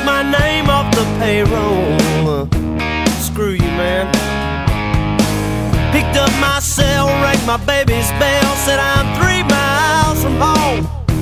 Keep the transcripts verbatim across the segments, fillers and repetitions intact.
my name off the payroll. Screw you, man. Picked up my cell, rang my baby's bell, said I'm three miles from home.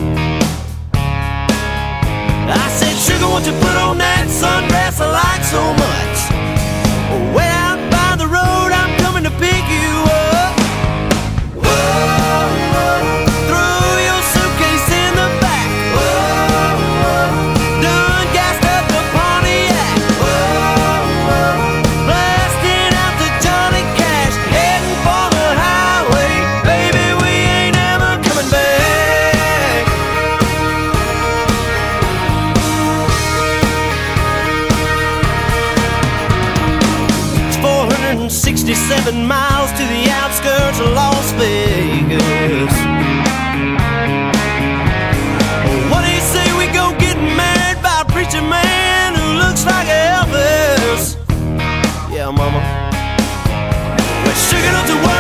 I said, sugar, won't you put on that sundress I like so much? Way out by the road, I'm coming to pick you up. Whoa, whoa. Throw your suitcase in the back. Whoa, whoa. Done gassed up the Pontiac. Whoa, whoa. Blasting out the Johnny Cash, heading for the highway. Baby, we ain't ever coming back. It's four hundred sixty-seven miles to the outskirts of Las Vegas. What do you say we go get married by a preacher man who looks like Elvis? Yeah, mama. Well, sugar, don't you worry.